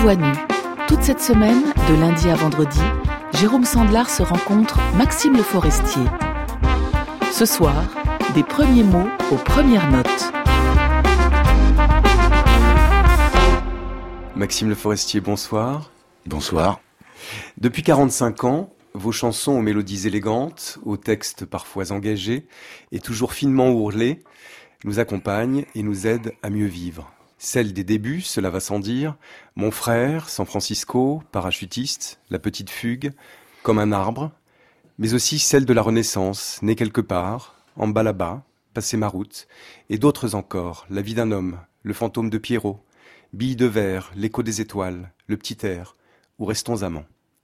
voix nue. Toute cette semaine, de lundi à vendredi, Jérôme Sandlar se rencontre Maxime Le Forestier. Ce soir, des premiers mots aux premières notes. Maxime Le Forestier, bonsoir. Bonsoir. Depuis 45 ans, vos chansons aux mélodies élégantes, aux textes parfois engagés et toujours finement ourlés, nous accompagnent et nous aident à mieux vivre. Celle des débuts, cela va sans dire, Mon frère, San Francisco, Parachutiste, La petite fugue, Comme un arbre, mais aussi celle de la Renaissance, Née quelque part, En bas là-bas, Passer ma route, et d'autres encore, La vie d'un homme, Le fantôme de Pierrot, Billes de verre, L'écho des étoiles, Le petit air, ou Restons amants.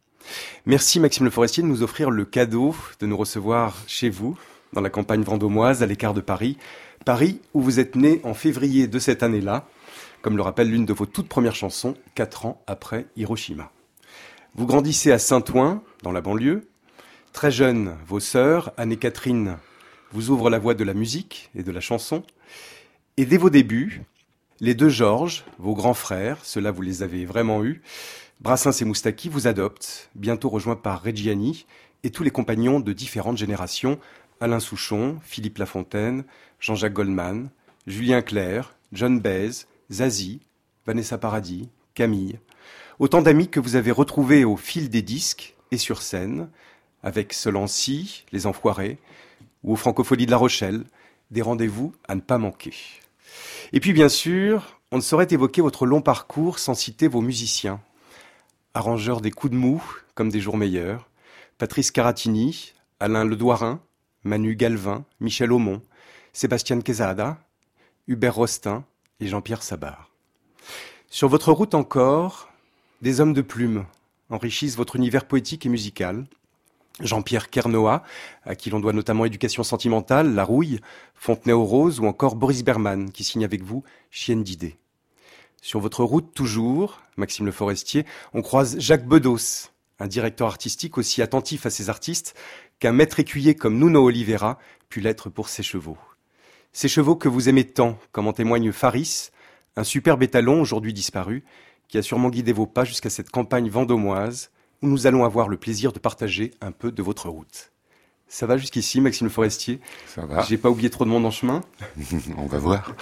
Merci Maxime Le Forestier de nous offrir le cadeau de nous recevoir chez vous, dans la campagne vendômoise, à l'écart de Paris. Paris où vous êtes né en février de cette année-là, comme le rappelle l'une de vos toutes premières chansons, 4 ans après Hiroshima. Vous grandissez à Saint-Ouen, dans la banlieue. Très jeune, vos sœurs, Anne et Catherine, vous ouvrent la voie de la musique et de la chanson. Et dès vos débuts, les deux Georges, vos grands frères, ceux-là vous les avez vraiment eus, Brassens et Moustaki vous adoptent, bientôt rejoints par Reggiani et tous les compagnons de différentes générations, Alain Souchon, Philippe Lafontaine, Jean-Jacques Goldman, Julien Clerc, John Baez, Zazie, Vanessa Paradis, Camille. Autant d'amis que vous avez retrouvés au fil des disques et sur scène, avec Solancy, Les Enfoirés, ou aux Francopholies de La Rochelle, des rendez-vous à ne pas manquer. Et puis bien sûr, on ne saurait évoquer votre long parcours sans citer vos musiciens. Arrangeurs des coups de mou, comme des jours meilleurs, Patrice Caratini, Alain Ledouarin, Manu Galvin, Michel Aumont, Sébastien Quesada, Hubert Rostin et Jean-Pierre Sabar. Sur votre route encore, des hommes de plume enrichissent votre univers poétique et musical. Jean-Pierre Kernoa, à qui l'on doit notamment Éducation sentimentale, La Rouille, Fontenay aux Roses ou encore Boris Berman, qui signe avec vous Chienne d'idées. Sur votre route toujours, Maxime Le Forestier, on croise Jacques Bedos, un directeur artistique aussi attentif à ses artistes qu'un maître écuyer comme Nuno Oliveira put l'être pour ses chevaux. Ces chevaux que vous aimez tant, comme en témoigne Faris, un superbe étalon aujourd'hui disparu, qui a sûrement guidé vos pas jusqu'à cette campagne vendômoise, où nous allons avoir le plaisir de partager un peu de votre route. Ça va jusqu'ici, Maxime Le Forestier? Ça va. J'ai pas oublié trop de monde en chemin? On va voir.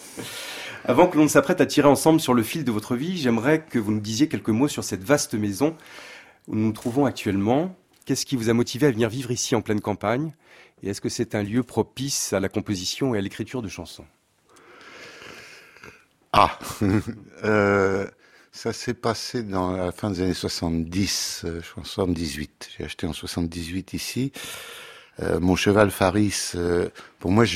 Avant que l'on ne s'apprête à tirer ensemble sur le fil de votre vie, j'aimerais que vous nous disiez quelques mots sur cette vaste maison où nous nous trouvons actuellement. Qu'est-ce qui vous a motivé à venir vivre ici en pleine campagne? Et est-ce que c'est un lieu propice à la composition et à l'écriture de chansons? Ça s'est passé dans la fin des années 70, je crois 78. J'ai acheté en 78 ici. Mon cheval Faris, pour moi,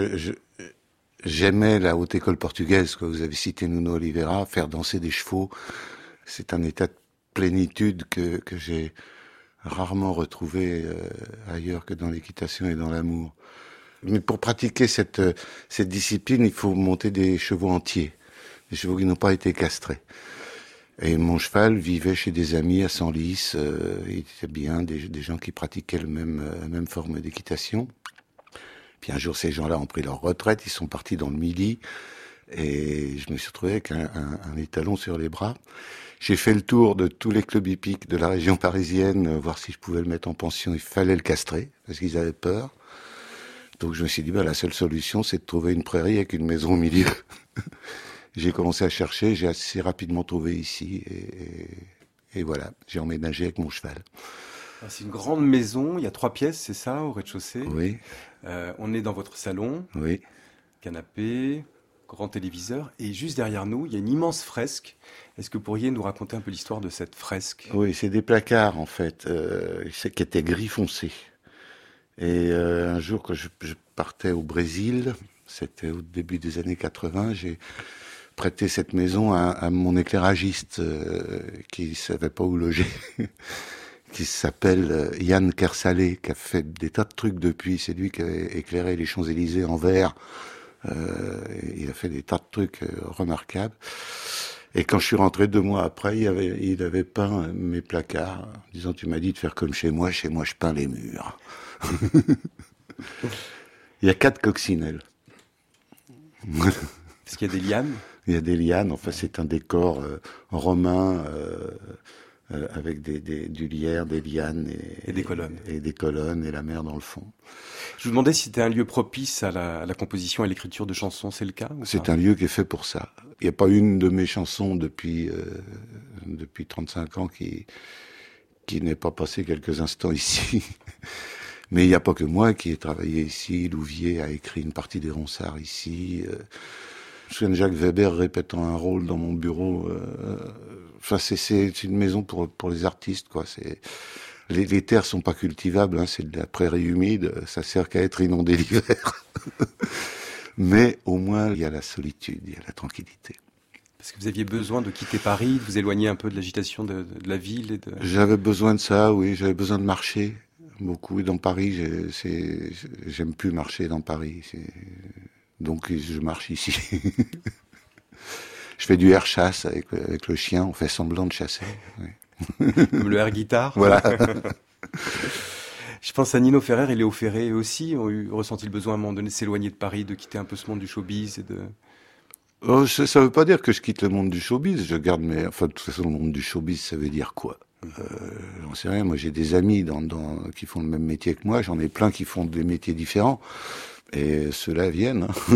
j'aimais la haute école portugaise, que vous avez cité Nuno Oliveira, faire danser des chevaux. C'est un état de plénitude que j'ai rarement retrouvé ailleurs que dans l'équitation et dans l'amour. Mais pour pratiquer cette discipline, il faut monter des chevaux entiers, des chevaux qui n'ont pas été castrés. Et mon cheval vivait chez des amis à Senlis, il était bien, des gens qui pratiquaient la même forme d'équitation. Puis un jour, ces gens-là ont pris leur retraite, ils sont partis dans le Midi, et je me suis retrouvé avec un étalon sur les bras. J'ai fait le tour de tous les clubs hippiques de la région parisienne, voir si je pouvais le mettre en pension. Il fallait le castrer, parce qu'ils avaient peur. Donc je me suis dit, la seule solution, c'est de trouver une prairie avec une maison au milieu. J'ai commencé à chercher, j'ai assez rapidement trouvé ici, et voilà, j'ai emménagé avec mon cheval. Alors, c'est une grande maison, il y a 3 pièces, c'est ça, au rez-de-chaussée? Oui. On est dans votre salon, Oui. Canapé, grand téléviseur, et juste derrière nous, il y a une immense fresque. Est-ce que vous pourriez nous raconter un peu l'histoire de cette fresque? Oui, c'est des placards, en fait, qui étaient gris foncé. Et un jour, quand je partais au Brésil, c'était au début des années 80, j'ai prêté cette maison à mon éclairagiste qui savait pas où loger, qui s'appelle Yann Kersalé, qui a fait des tas de trucs depuis. C'est lui qui a éclairé les Champs-Élysées en vert. Il a fait des tas de trucs remarquables. Et quand je suis rentré 2 mois après, il avait peint mes placards, en disant, tu m'as dit de faire comme chez moi je peins les murs. Il y a 4 coccinelles. Est-ce qu'il y a des lianes? Il y a des lianes, enfin c'est un décor romain avec du lierre, des lianes et des colonnes. Et des colonnes et la mer dans le fond. Je vous demandais si c'était un lieu propice à la composition et l'écriture de chansons, c'est le cas ou C'est pas? un lieu qui est fait pour ça. Il n'y a pas une de mes chansons depuis 35 ans qui n'ait pas passé quelques instants ici. Mais il n'y a pas que moi qui ai travaillé ici. Louvier a écrit une partie des Ronsards ici. Je me souviens de Jacques Weber répétant un rôle dans mon bureau. Enfin, c'est une maison pour les artistes, quoi. Les terres sont pas cultivables, hein, c'est de la prairie humide. Ça sert qu'à être inondé l'hiver. Mais au moins, il y a la solitude, il y a la tranquillité. Parce que vous aviez besoin de quitter Paris, de vous éloigner un peu de l'agitation de la ville et de... J'avais besoin de ça, oui. J'avais besoin de marcher beaucoup. Et dans Paris, j'aime plus marcher dans Paris. Donc, je marche ici. Je fais du air chasse avec le chien. On fait semblant de chasser. Oui. Comme le air guitare. Voilà. Je pense à Nino Ferrer et Léo Ferré, eux aussi ont ressenti le besoin à un moment donné de s'éloigner de Paris, de quitter un peu ce monde du showbiz et de... Oh, ça veut pas dire que je quitte le monde du showbiz. Je garde enfin, de toute façon, le monde du showbiz, ça veut dire quoi? J'en sais rien. Moi, j'ai des amis qui font le même métier que moi. J'en ai plein qui font des métiers différents. Et ceux-là viennent. Hein.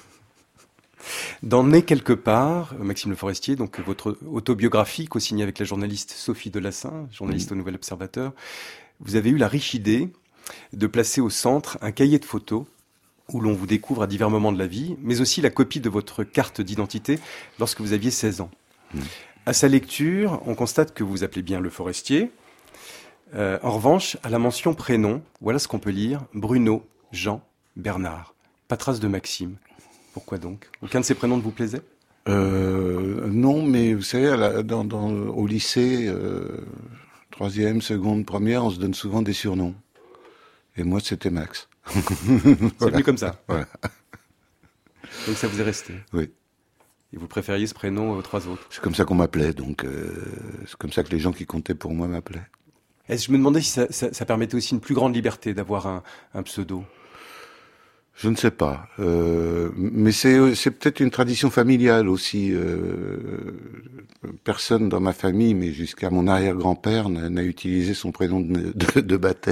Dans Né quelque part, Maxime Le Forestier, donc votre autobiographie co-signée avec la journaliste Sophie Delassin, journaliste au Nouvel Observateur, vous avez eu la riche idée de placer au centre un cahier de photos où l'on vous découvre à divers moments de la vie, mais aussi la copie de votre carte d'identité lorsque vous aviez 16 ans. À sa lecture, on constate que vous vous appelez bien Le Forestier. En revanche, à la mention prénom, voilà ce qu'on peut lire: Bruno, Jean, Bernard. Pas trace de Maxime. Pourquoi donc? Aucun de ces prénoms ne vous plaisait? Non, mais vous savez, au lycée, 3e, seconde, première, on se donne souvent des surnoms. Et moi, c'était Max. C'est venu comme ça. Voilà. Donc ça vous est resté. Oui. Et vous préfériez ce prénom aux 3 autres? C'est comme ça qu'on m'appelait, donc c'est comme ça que les gens qui comptaient pour moi m'appelaient. Je me demandais si ça permettait aussi une plus grande liberté d'avoir un pseudo. Je ne sais pas, mais c'est peut-être une tradition familiale aussi. Personne dans ma famille, mais jusqu'à mon arrière-grand-père, n'a utilisé son prénom de baptême.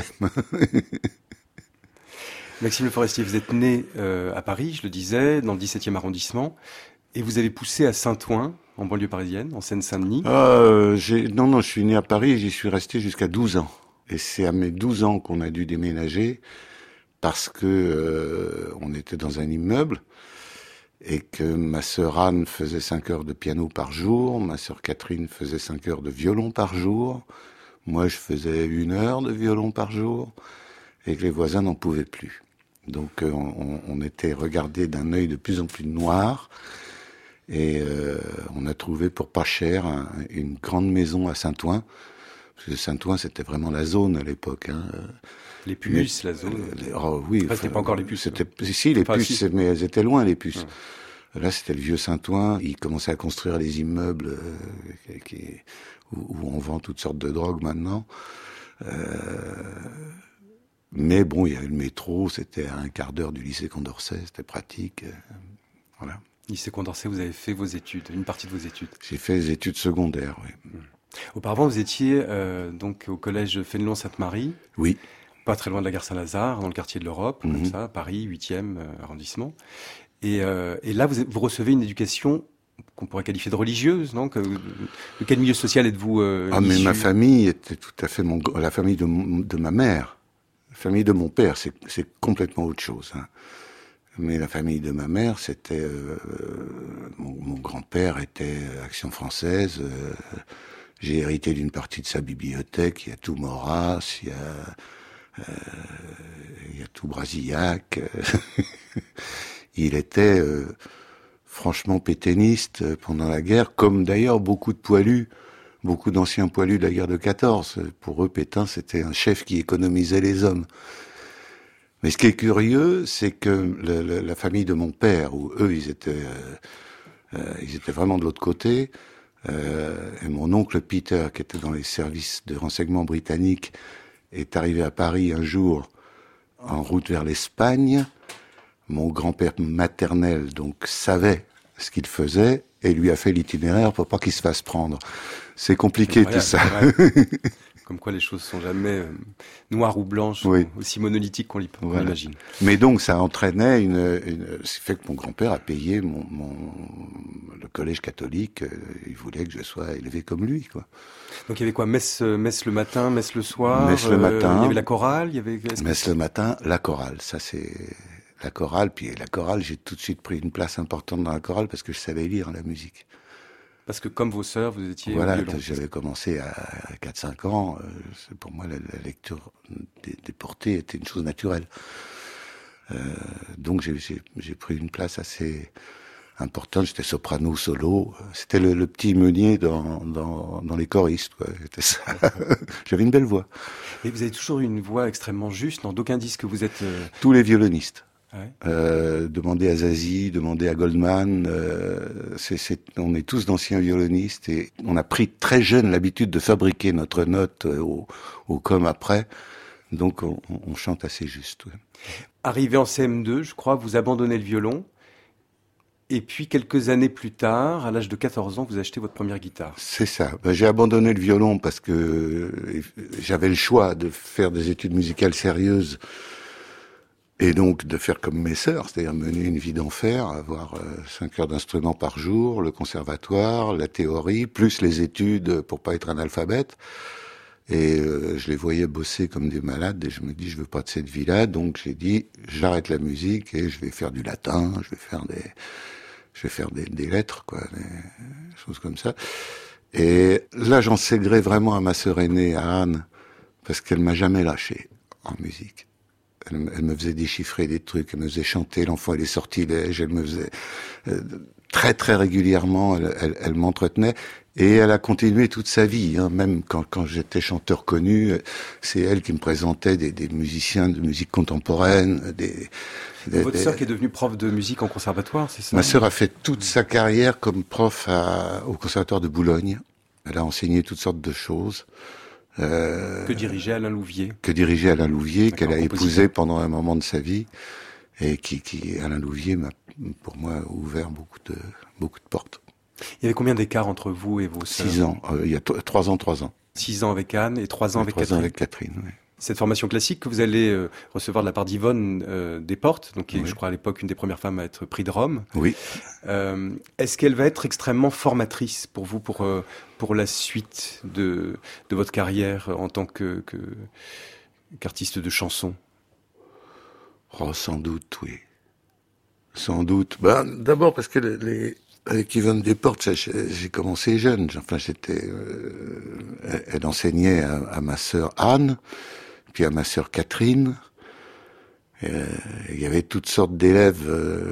Maxime Le Forestier, vous êtes né à Paris, je le disais, dans le 17e arrondissement, et vous avez poussé à Saint-Ouen, en banlieue parisienne, en Seine-Saint-Denis. Non, je suis né à Paris et j'y suis resté jusqu'à 12 ans. Et c'est à mes 12 ans qu'on a dû déménager, parce que on était dans un immeuble et que ma sœur Anne faisait 5 heures de piano par jour, ma sœur Catherine faisait 5 heures de violon par jour, moi je faisais 1 heure de violon par jour, et que les voisins n'en pouvaient plus. Donc on était regardés d'un œil de plus en plus noir, et on a trouvé pour pas cher une grande maison à Saint-Ouen, parce que Saint-Ouen c'était vraiment la zone à l'époque, hein. Les puces, la zone. Oui. Enfin, c'était pas encore les puces. Si, les puces, mais elles étaient loin, les puces. Là, c'était le vieux Saint-Ouen. Ils commençaient à construire les immeubles où on vend toutes sortes de drogues maintenant. Mais bon, il y avait le métro. C'était à 1/4 d'heure du lycée Condorcet. C'était pratique. Voilà. Lycée Condorcet, vous avez fait vos études, une partie de vos études. J'ai fait les études secondaires, oui. Auparavant, vous étiez donc au collège Fénelon-Sainte-Marie. Oui. Pas très loin de la gare Saint-Lazare, dans le quartier de l'Europe, comme ça, Paris, 8e arrondissement. Et là, vous recevez une éducation qu'on pourrait qualifier de religieuse, non? De quel milieu social êtes-vous mais ma famille était tout à fait la famille de ma mère. La famille de mon père, c'est complètement autre chose. Hein. Mais la famille de ma mère, c'était... mon grand-père était Action française. J'ai hérité d'une partie de sa bibliothèque. Il y a tout Maurras, il y a tout Brasillac. Il était franchement pétainiste pendant la guerre, comme d'ailleurs beaucoup d'anciens poilus de la guerre de 14. Pour eux, Pétain, c'était un chef qui économisait les hommes. Mais ce qui est curieux, c'est que la famille de mon père, où eux, ils étaient vraiment de l'autre côté, et mon oncle Peter, qui était dans les services de renseignement britanniques, est arrivé à Paris un jour en route vers l'Espagne. Mon grand-père maternel donc savait ce qu'il faisait et lui a fait l'itinéraire pour pas qu'il se fasse prendre. C'est compliqué tout ça. Comme quoi les choses sont jamais noires ou blanches, oui. Aussi monolithiques qu'on l'imagine. Mais donc ça entraînait ce fait que mon grand-père a payé le collège catholique. Il voulait que je sois élevé comme lui, quoi. Donc il y avait quoi, messe le matin, messe le soir. Messe le matin. Il y avait la chorale, Messe le matin, la chorale. Ça c'est la chorale. Puis la chorale, j'ai tout de suite pris une place importante dans la chorale parce que je savais lire la musique. Parce que comme vos sœurs, vous étiez voilà, violon. J'avais commencé à 4-5 ans. Pour moi, la lecture des portées était une chose naturelle. Donc j'ai pris une place assez importante. J'étais soprano solo. C'était le petit meunier dans les choristes, quoi. C'était ça. J'avais une belle voix. Et vous avez toujours eu une voix extrêmement juste. Dans d'aucun disque vous êtes... Tous les violonistes. Ouais. Demandez à Zazie, demandez à Goldman. On est tous d'anciens violonistes et on a pris très jeune l'habitude de fabriquer notre note au comme après. Donc on chante assez juste. Ouais. Arrivé en CM2, je crois, vous abandonnez le violon. Et puis quelques années plus tard, à l'âge de 14 ans, vous achetez votre première guitare. C'est ça. J'ai abandonné le violon parce que j'avais le choix de faire des études musicales sérieuses. Et donc de faire comme mes sœurs, c'est-à-dire mener une vie d'enfer, avoir 5 heures d'instruments par jour, le conservatoire, la théorie, plus les études pour pas être analphabète. Et je les voyais bosser comme des malades et je me dis je veux pas de cette vie-là, donc j'ai dit j'arrête la musique et je vais faire du latin, je vais faire des lettres, quoi, des choses comme ça. Et là j'en sais gré vraiment à ma sœur aînée, à Anne, parce qu'elle m'a jamais lâché en musique. Elle me faisait déchiffrer des trucs, elle me faisait chanter L'enfant et les sortilèges, elle me faisait très très régulièrement, elle m'entretenait et elle a continué toute sa vie, hein, même quand j'étais chanteur connu, c'est elle qui me présentait des musiciens de musique contemporaine. Votre sœur qui est devenue prof de musique en conservatoire, c'est ça? Ma sœur a fait toute sa carrière comme prof au conservatoire de Boulogne. Elle a enseigné toutes sortes de choses. Que dirigeait Alain Louvier. Qu'elle a épousé pendant un moment de sa vie, et qui Alain Louvier m'a, pour moi, ouvert beaucoup de portes. Il y avait combien d'écart entre vous et vos sœurs? 6 ans. Il y a 3 ans. 6 ans avec Anne et 3 ans avec Catherine. 3 ans avec Catherine, oui. Cette formation classique que vous allez recevoir de la part d'Yvonne Desportes, donc qui est, oui. je crois, à l'époque une des premières femmes à être prix de Rome. Oui. Est-ce qu'elle va être extrêmement formatrice pour vous, pour la suite de votre carrière en tant qu'artiste de chanson? Oh, sans doute, oui. Sans doute. D'abord parce que avec Yvonne Desportes, j'ai commencé jeune. Enfin, elle enseignait à ma sœur Anne, puis à ma sœur Catherine. Il y avait toutes sortes d'élèves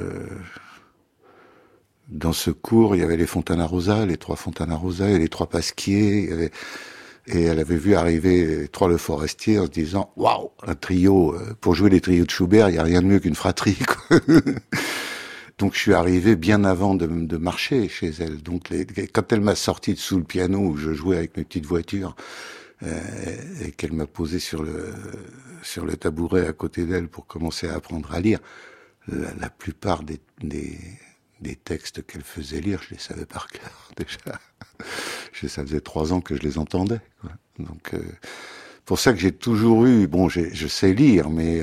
dans ce cours. Il y avait les Fontana Rosa, les 3 Fontana Rosa et les 3 Pasquier. Et elle avait vu arriver les 3 Le Forestier en se disant « Waouh, un trio, pour jouer les trios de Schubert, il n'y a rien de mieux qu'une fratrie. » Donc je suis arrivé bien avant de marcher chez elle. Donc quand elle m'a sorti de sous le piano où je jouais avec mes petites voitures et qu'elle m'a posé sur le tabouret à côté d'elle pour commencer à apprendre à lire, la plupart des textes qu'elle faisait lire, je les savais par cœur déjà. Ça faisait 3 ans que je les entendais, quoi. Donc pour ça que j'ai toujours eu, je sais lire, mais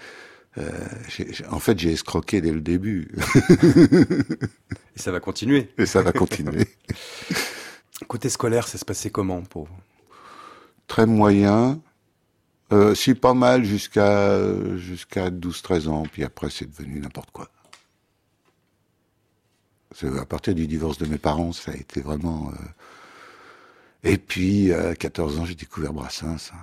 en fait, j'ai escroqué dès le début. Et ça va continuer. Côté scolaire, ça se passait comment pour vous? Très moyen. Si, pas mal jusqu'à 12-13 ans. Puis après, c'est devenu n'importe quoi. À partir du divorce de mes parents, ça a été vraiment... Et puis, à 14 ans, j'ai découvert Brassens.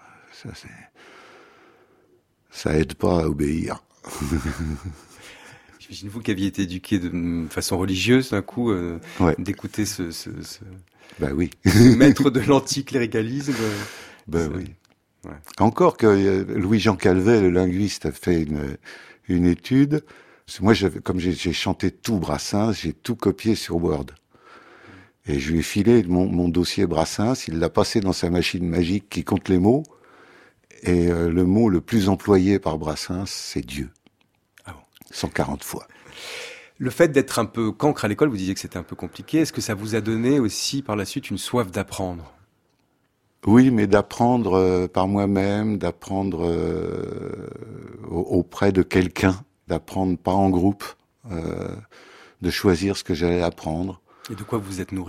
Ça aide pas à obéir. J'imagine vous qui aviez été éduqué de façon religieuse, d'un coup, ouais. D'écouter ce oui. maître de l'anticléricalisme. Oui. Ouais. Encore que Louis-Jean Calvet, le linguiste, a fait une étude. Moi, comme j'ai chanté tout Brassens, j'ai tout copié sur Word. Et je lui ai filé mon dossier Brassens, il l'a passé dans sa machine magique qui compte les mots. Et le mot le plus employé par Brassens, c'est Dieu. Ah bon. 140 fois. Le fait d'être un peu cancre à l'école, vous disiez que c'était un peu compliqué. Est-ce que ça vous a donné aussi par la suite une soif d'apprendre ? Oui, mais d'apprendre par moi-même, d'apprendre auprès de quelqu'un, d'apprendre pas en groupe, de choisir ce que j'allais apprendre. Et de quoi vous êtes nourri ?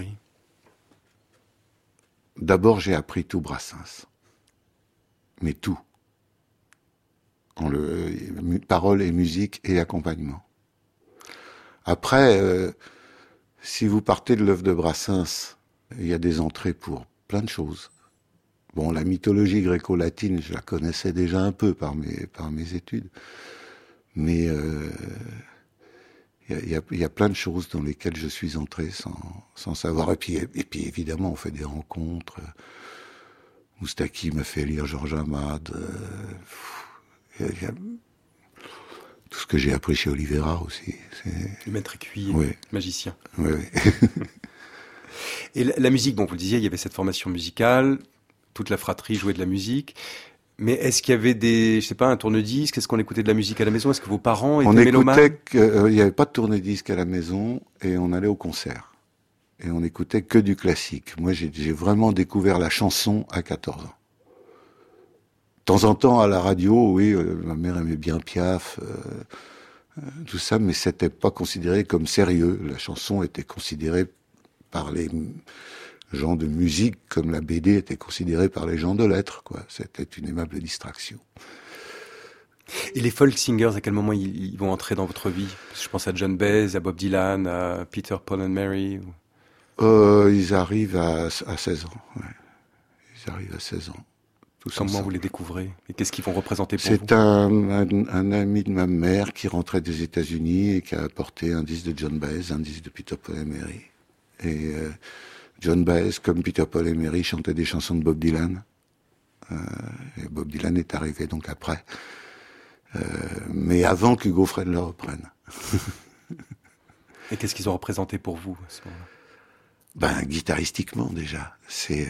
D'abord, j'ai appris tout Brassens. Mais tout. Paroles et musique et accompagnement. Après, si vous partez de l'œuvre de Brassens, il y a des entrées pour plein de choses. Bon, la mythologie gréco-latine, je la connaissais déjà un peu par mes études. Mais il y a plein de choses dans lesquelles je suis entré sans savoir. Et puis évidemment, on fait des rencontres. Moustaki m'a fait lire Georges Amade. Tout ce que j'ai appris chez Olivera aussi. Le maître écuyer, oui. Magicien. Oui. Et la musique, bon, vous le disiez, il y avait cette formation musicale, toute la fratrie jouait de la musique. Mais est-ce qu'il y avait un tourne-disque ? Est-ce qu'on écoutait de la musique à la maison ? Est-ce que vos parents étaient mélomanes ? Il n'y avait pas de tourne-disque à la maison et on allait au concert. Et on écoutait que du classique. Moi, j'ai vraiment découvert la chanson à 14 ans. De temps en temps, à la radio, oui, ma mère aimait bien Piaf, tout ça, mais c'était pas considéré comme sérieux. La chanson était considérée par les gens de musique comme la BD était considérée par les gens de lettres, quoi. C'était une aimable distraction. Et les folk singers, à quel moment ils vont entrer dans votre vie ? Je pense à John Baez, à Bob Dylan, à Peter, Paul and Mary. Ils arrivent à 16 ans, ouais. Ils arrivent à 16 ans. Comment vous les découvrez ? Et qu'est-ce qu'ils vont représenter pour vous ? C'est un ami de ma mère qui rentrait des États-Unis et qui a apporté un disque de John Baez, un disque de Peter, Paul et Mary. Et John Baez, comme Peter, Paul et Mary, chantait des chansons de Bob Dylan. Et Bob Dylan est arrivé donc après. Mais avant qu'Hugo Fred le reprenne. Et qu'est-ce qu'ils ont représenté pour vous à ce moment-là ? Guitaristiquement déjà. C'est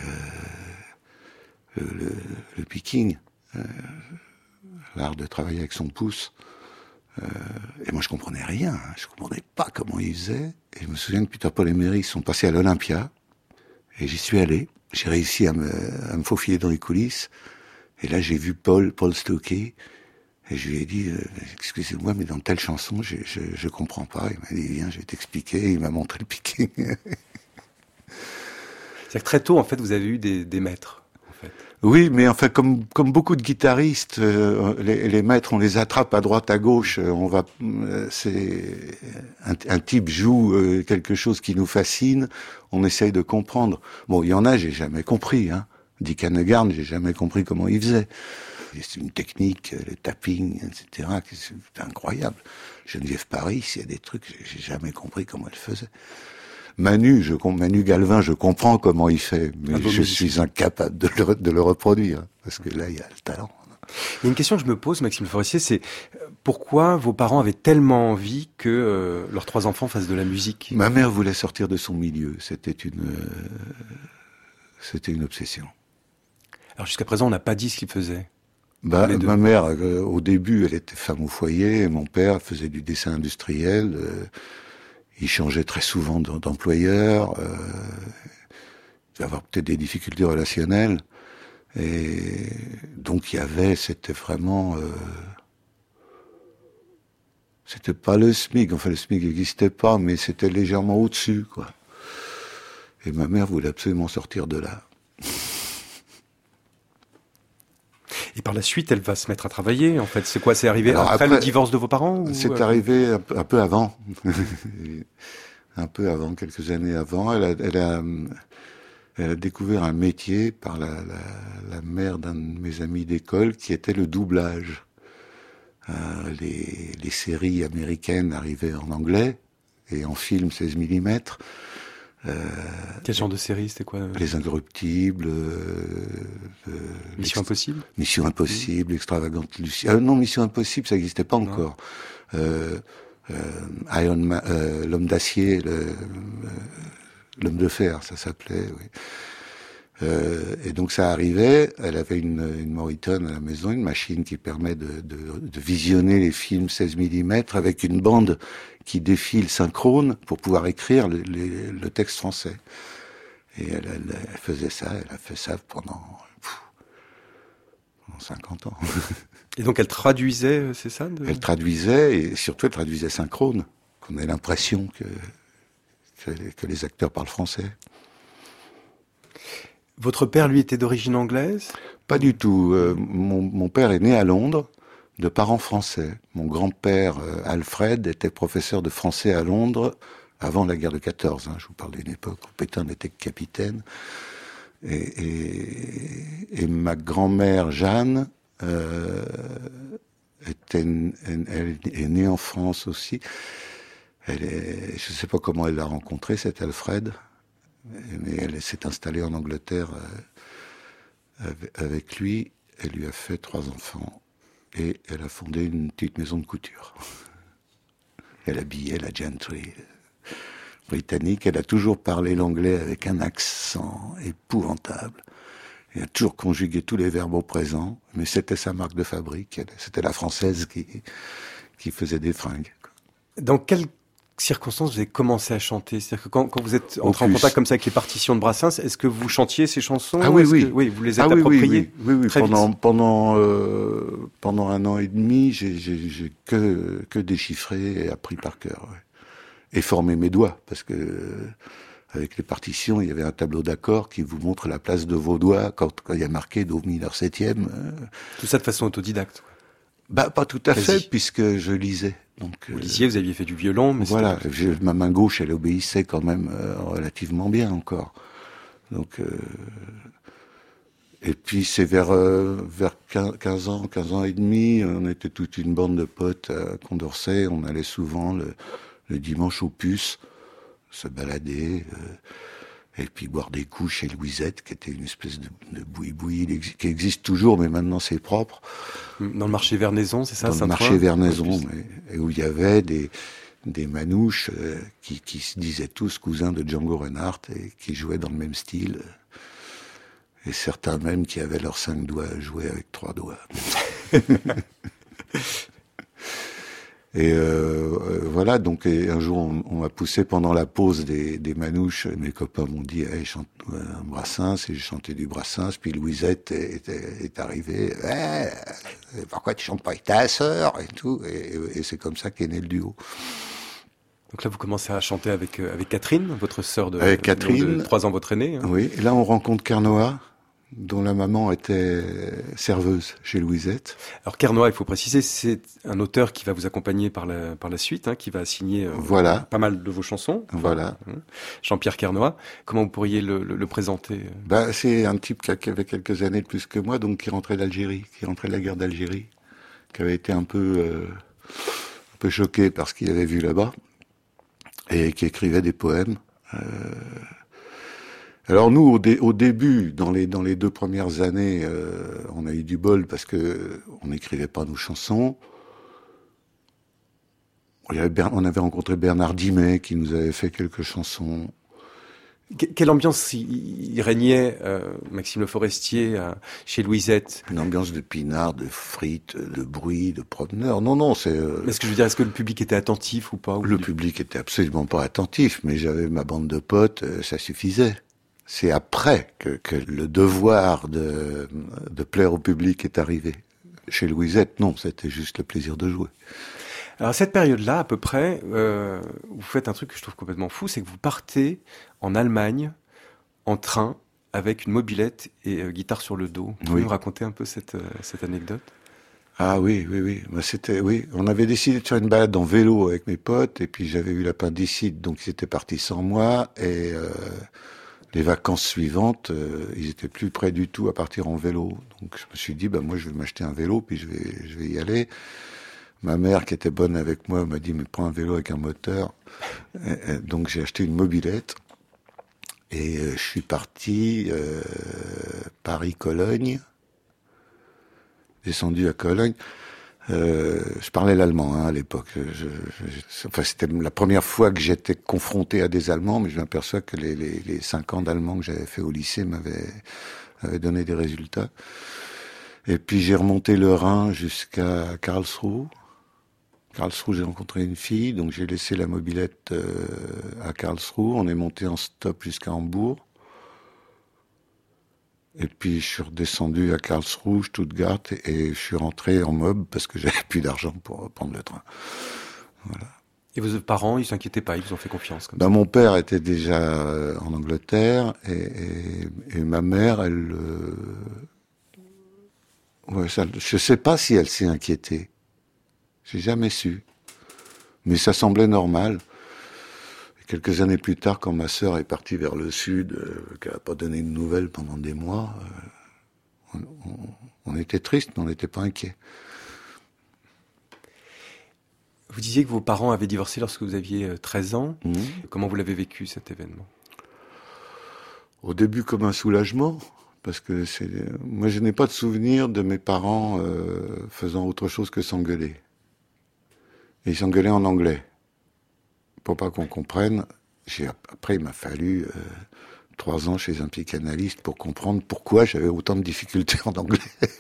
le picking, l'art de travailler avec son pouce. Et moi je comprenais rien, je comprenais pas comment ils faisaient. Et je me souviens que Peter, Paul et Mary sont passés à l'Olympia, et j'y suis allé. J'ai réussi à me faufiler dans les coulisses. Et là j'ai vu Paul Stokke, et je lui ai dit excusez-moi, mais dans telle chanson je comprends pas. Il m'a dit viens, je vais t'expliquer. Il m'a montré le picking. C'est-à-dire que très tôt en fait vous avez eu des maîtres. Oui, mais enfin, comme beaucoup de guitaristes, les maîtres, on les attrape à droite, à gauche. C'est un type joue quelque chose qui nous fascine. On essaye de comprendre. Bon, il y en a, j'ai jamais compris. Dick Annegarn, j'ai jamais compris comment il faisait. C'est une technique, le tapping, etc. C'est incroyable. Geneviève Paris, il y a des trucs, j'ai jamais compris comment elle faisait. Manu Galvin, je comprends comment il fait, mais je suis incapable de le reproduire, parce que là, il y a le talent. Il y a une question que je me pose, Maxime Forestier, c'est pourquoi vos parents avaient tellement envie que leurs 3 enfants fassent de la musique ? Ma mère voulait sortir de son milieu, c'était une obsession. Alors jusqu'à présent, on n'a pas dit ce qu'ils faisaient. Ma mère, au début, elle était femme au foyer, et mon père faisait du dessin industriel. Il changeait très souvent d'employeur, il devait avoir peut-être des difficultés relationnelles, et donc c'était vraiment, c'était pas le SMIC, enfin le SMIC n'existait pas, mais c'était légèrement au-dessus, quoi. Et ma mère voulait absolument sortir de là. Et par la suite, elle va se mettre à travailler, en fait. C'est quoi ? C'est arrivé après le divorce de vos parents ou... C'est arrivé un peu avant. Un peu avant, quelques années avant. Elle a découvert un métier par la mère d'un de mes amis d'école qui était le doublage. Les séries américaines arrivaient en anglais et en film 16 mm. Quel genre de série, c'était quoi ? Les Incorruptibles. Mission Impossible ? Mission Impossible, Extravagante Lucie. Non, Mission Impossible, ça n'existait pas encore. Iron Man, l'homme d'acier, l'homme de fer, ça s'appelait. Oui. Et donc ça arrivait, elle avait une Moritone à la maison, une machine qui permet de visionner les films 16 mm avec une bande qui défile synchrone pour pouvoir écrire le texte français. Et elle faisait ça, elle a fait ça pendant 50 ans. Et donc elle traduisait, c'est ça Elle traduisait, et surtout elle traduisait synchrone, qu'on ait l'impression que les acteurs parlent français. Votre père, lui, était d'origine anglaise ? Pas du tout. Mon père est né à Londres, de parents français. Mon grand-père, Alfred, était professeur de français à Londres avant la guerre de 14. Je vous parle d'une époque où Pétain n'était que capitaine. Et ma grand-mère, Jeanne, elle est née en France aussi. Je ne sais pas comment elle l'a rencontré, cet Alfred. Mais elle s'est installée en Angleterre avec lui. Elle lui a fait 3 enfants. Et elle a fondé une petite maison de couture. Elle habillait la gentry britannique. Elle a toujours parlé l'anglais avec un accent épouvantable. Elle a toujours conjugué tous les verbes au présent. Mais c'était sa marque de fabrique. C'était la française qui faisait des fringues. Dans quelles circonstances vous avez commencé à chanter ? C'est-à-dire que quand vous êtes entré en contact comme ça avec les partitions de Brassens, est-ce que vous chantiez ces chansons ? Ah oui, oui. Oui, vous les êtes appropriées ? Oui. Très Pendant 1 an et demi, j'ai que déchiffré et appris par cœur. Ouais. Et formé mes doigts, parce que avec les partitions, il y avait un tableau d'accords qui vous montre la place de vos doigts quand il y a marqué Do mineur 7e. Tout ça de façon autodidacte ? Pas tout à fait, puisque je lisais. Donc, vous lisiez, vous aviez fait du violon, mais voilà, ma main gauche, elle obéissait quand même relativement bien encore. Donc, et puis c'est vers 15 ans et demi, on était toute une bande de potes à Condorcet, on allait souvent le dimanche aux Puces se balader, et puis boire des coups chez Louisette, qui était une espèce de boui-boui qui existe toujours, mais maintenant c'est propre. Dans le marché Vernaison, c'est ça ? Dans le marché Vernaison, et où il y avait des manouches qui se disaient tous cousins de Django Reinhardt et qui jouaient dans le même style. Et certains même qui avaient leurs 5 doigts jouaient avec 3 doigts. Et voilà, donc un jour on m'a poussé pendant la pause des manouches, mes copains m'ont dit hey, chante un Brassens, et j'ai chanté du Brassens, puis Louisette est arrivée, pourquoi tu chantes pas avec ta sœur et tout, et c'est comme ça qu'est né le duo. Donc là vous commencez à chanter avec Catherine, votre sœur de 3 ans votre aînée. Oui, et là on rencontre Carnoat, dont la maman était serveuse chez Louisette. Alors Carnoat, il faut préciser, c'est un auteur qui va vous accompagner par la suite, qui va signer pas mal de vos chansons. Voilà. Jean-Pierre Carnoat. Comment vous pourriez le présenter ? C'est un type qui avait quelques années de plus que moi, donc qui rentrait d'Algérie, qui rentrait de la guerre d'Algérie, qui avait été un peu choqué par ce qu'il avait vu là-bas, et qui écrivait des poèmes. Alors nous, au début, dans les 2 premières années, on a eu du bol parce que on n'écrivait pas nos chansons. On avait rencontré Bernard Dimet qui nous avait fait quelques chansons. Quelle ambiance il régnait, Maxime Le Forestier, chez Louisette ? Une ambiance de pinard, de frites, de bruit, de promeneurs. Non, c'est... Est-ce que je veux dire, est-ce que le public était attentif ou pas ? Le public était absolument pas attentif, mais j'avais ma bande de potes, ça suffisait. C'est après que le devoir de plaire au public est arrivé. Chez Louisette, non, c'était juste le plaisir de jouer. Alors à cette période-là, à peu près, vous faites un truc que je trouve complètement fou, c'est que vous partez en Allemagne en train avec une mobilette et guitare sur le dos. Vous pouvez nous raconter un peu cette anecdote ? Ah oui. On avait décidé de faire une balade en vélo avec mes potes, et puis j'avais eu l'appendicite, donc ils étaient partis sans moi, et les vacances suivantes, ils étaient plus prêts du tout à partir en vélo. Donc je me suis dit, moi je vais m'acheter un vélo, puis je vais y aller. Ma mère, qui était bonne avec moi, m'a dit, mais prends un vélo avec un moteur. Donc j'ai acheté une mobilette, et je suis parti Paris-Cologne, descendu à Cologne, Je parlais l'allemand à l'époque. C'était la première fois que j'étais confronté à des Allemands, mais je m'aperçois que les 5 ans d'allemand que j'avais fait au lycée m'avaient donné des résultats. Et puis j'ai remonté le Rhin jusqu'à Karlsruhe. Karlsruhe, j'ai rencontré une fille, donc j'ai laissé la mobilette à Karlsruhe. On est monté en stop jusqu'à Hambourg. Et puis je suis redescendu à Karlsruhe, Stuttgart, et je suis rentré en mob parce que j'avais plus d'argent pour prendre le train. Voilà. Et vos parents, ils s'inquiétaient pas, ils vous ont fait confiance comme ça. Mon père était déjà en Angleterre et ma mère, elle... je sais pas si elle s'est inquiétée. J'ai jamais su. Mais ça semblait normal. Quelques années plus tard, quand ma sœur est partie vers le sud, qu'elle n'a pas donné de nouvelles pendant des mois, on était tristes, mais on n'était pas inquiets. Vous disiez que vos parents avaient divorcé lorsque vous aviez 13 ans. Mmh. Comment vous l'avez vécu, cet événement ? Au début, comme un soulagement, parce que moi, je n'ai pas de souvenir de mes parents faisant autre chose que s'engueuler. Et ils s'engueulaient en anglais. Pour pas qu'on comprenne, après il m'a fallu 3 ans chez un psychanalyste pour comprendre pourquoi j'avais autant de difficultés en anglais.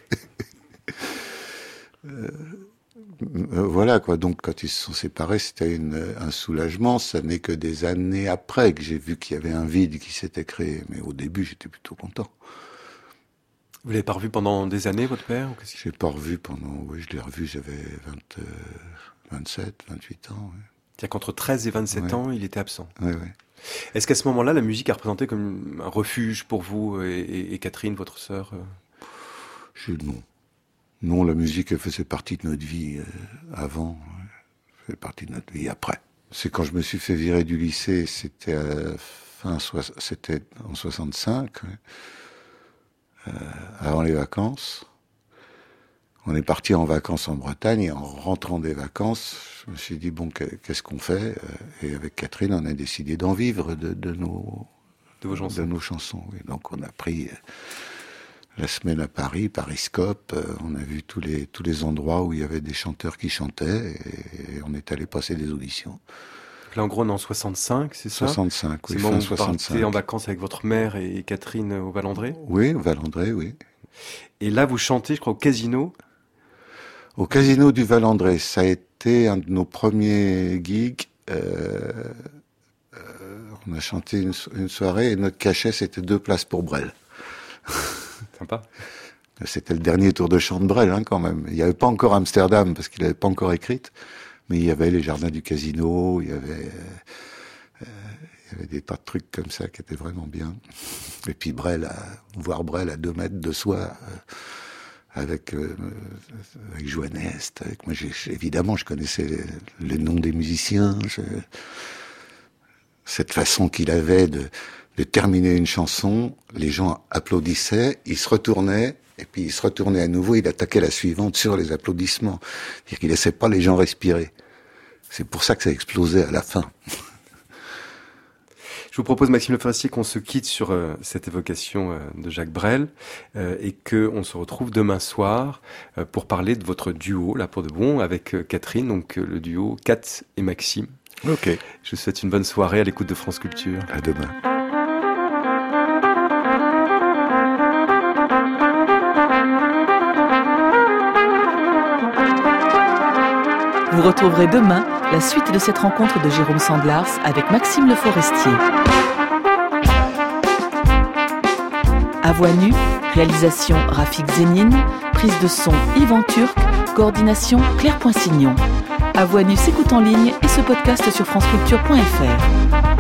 Voilà quoi. Donc quand ils se sont séparés, c'était un soulagement. Ça n'est que des années après que j'ai vu qu'il y avait un vide qui s'était créé. Mais au début, j'étais plutôt content. Vous l'avez pas revu pendant des années, votre père, ou Je l'ai pas revu pendant... Oui, je l'ai revu, j'avais 27, 28 ans. Ouais. C'est-à-dire qu'entre 13 et 27 ans, il était absent. Oui. Est-ce qu'à ce moment-là, la musique a représenté comme un refuge pour vous et Catherine, votre sœur Non, la musique, elle faisait partie de notre vie avant, elle faisait partie de notre vie après. C'est quand je me suis fait virer du lycée, c'était en 65, avant les vacances. On est parti en vacances en Bretagne et en rentrant des vacances, je me suis dit, bon, qu'est-ce qu'on fait ? Et avec Catherine, on a décidé d'en vivre de nos chansons. Oui. Donc on a pris la semaine à Paris, Pariscope, on a vu tous les endroits où il y avait des chanteurs qui chantaient et on est allé passer des auditions. Là, en gros, on est en 65, c'est ça ? 65, oui, fin 65. C'est le moment où vous partez en vacances avec votre mère et Catherine au Val-André ? Oui, au Val-André, oui. Et là, vous chantez, je crois, au Casino ? Au Casino du Val-André, ça a été un de nos premiers gigs. On a chanté une soirée et notre cachet, c'était 2 places pour Brel. Sympa. C'était le dernier tour de chant de Brel, quand même. Il n'y avait pas encore Amsterdam, parce qu'il n'avait pas encore écrite, mais il y avait les jardins du Casino, il y avait des tas de trucs comme ça qui étaient vraiment bien. Et puis voir Brel à 2 mètres de soi... avec Joanne Est, moi évidemment je connaissais le nom des musiciens, cette façon qu'il avait de terminer une chanson, les gens applaudissaient, ils se retournaient, et puis ils se retournaient à nouveau, il attaquait la suivante sur les applaudissements, c'est-à-dire qu'il laissait pas les gens respirer. C'est pour ça que ça explosait à la fin. Je vous propose, Maxime Le Forestier, qu'on se quitte sur cette évocation de Jacques Brel et qu'on se retrouve demain soir pour parler de votre duo, là pour de bon, avec Catherine, donc le duo Cat et Maxime. Ok. Je vous souhaite une bonne soirée à l'écoute de France Culture. À demain. Vous retrouverez demain la suite de cette rencontre de Jérôme Sandlars avec Maxime Le Forestier. À voix nue, réalisation Rafik Zénine, prise de son Yvan Turc, coordination Claire Poinsignon. À voix nue s'écoute en ligne et se podcast sur franceculture.fr.